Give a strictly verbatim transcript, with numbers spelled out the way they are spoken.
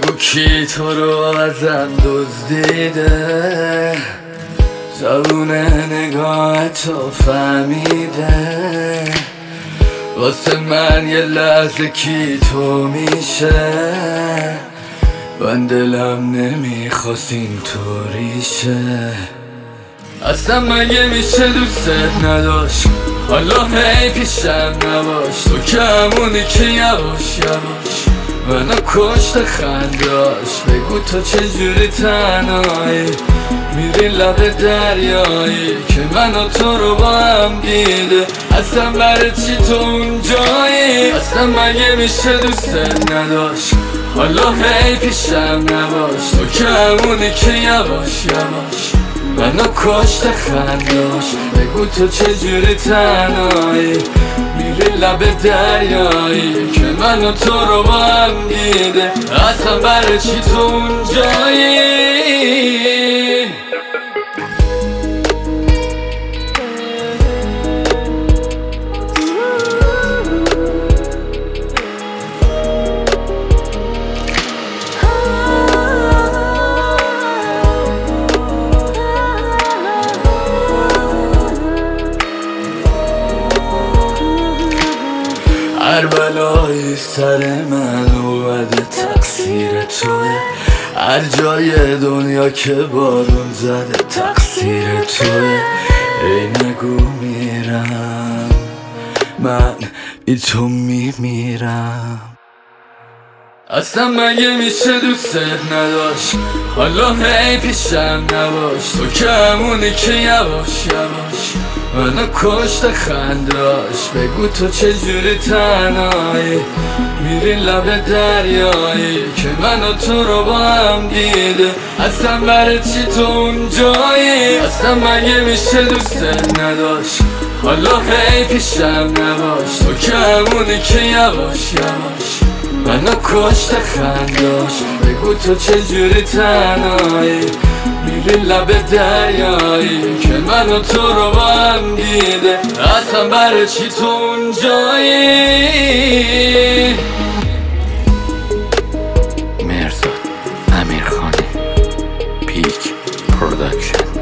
بگو کی تو رو ازم دزدیده، زبون نگاه تو فهمیده، واسه من یه لحظه کی تو میشه، من دلم نمیخواست اینطوری شه. اصلا مگه میشه دوست نداشت، حالا هی پیشم نباش، تو که همونی که یواش یواش منو کشت خنداش. بگو تو چجوری تنهایی میری لب دریایی که من و تو رو با هم دیده، اصلا برای چی تو اونجایی؟ اصلا مگه میشه دوست نداشت، حالا هی پیشم نباش، تو که همونی که یواش یواش منو کشت خنداش. بگو تو چجوری تنهایی میری لب دریایی که من و تو رو با هم دیده، اصلا برای چی تو اونجایی؟ هر بلایی سر من اومده تقصیر توه، هر جای دنیا که بارون زده تقصیر توه. ای نگو میرم من ای تو میمیرم. اصلا مگه میشه دوست نداشت، حالا هی پیشم نباش، تو که همونی که یواش یواش منو کشت خنداش. بگو تو چجوری تنهایی میری لب دریایی که من و تو رو با هم دیده، اصلا برای چی تو اونجایی؟ اصلا مگه میشه دوست نداشت، حالا هی پیشم نباش، تو که همونی که یواش یواش منو کشت خنداش. بگو تو چجوری تنهایی میری لب دریایی که من و تو رو با هم دیده، اصلا برای چی تو اونجایی؟ مرزاد امیرخانی پیک پروداکشن.